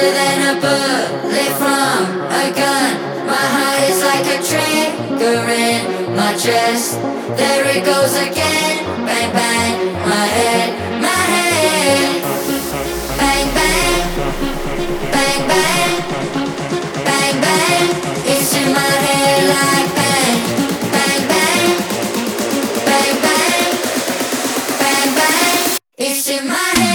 than a bullet from a gun. My heart is like a trigger in my chest. There it goes again. Bang bang, my head, my head. Bang bang, bang bang, bang bang. It's in my head like bang, bang bang, bang bang, bang bang. It's in my head.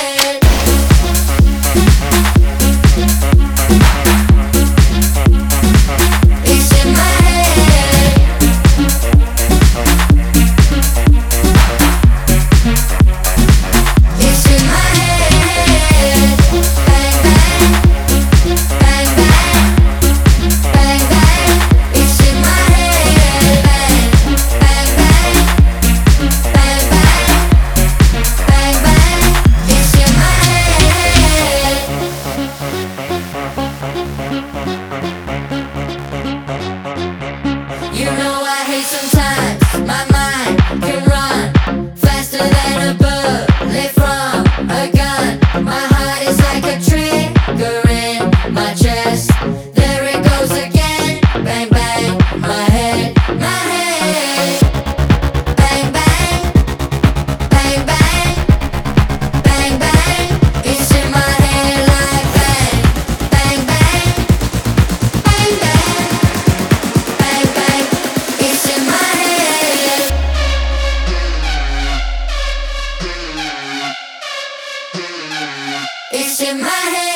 You know I hate sometimes my mind can run faster than a bullet from a gun. My heart is like a trigger in my chest. There it goes again. Bang bang, my head, my head. Bang bang, bang bang, bang bang. It's in my head like bang, bang bang, bang bang. Bang bang, it's in my head. It's in my head.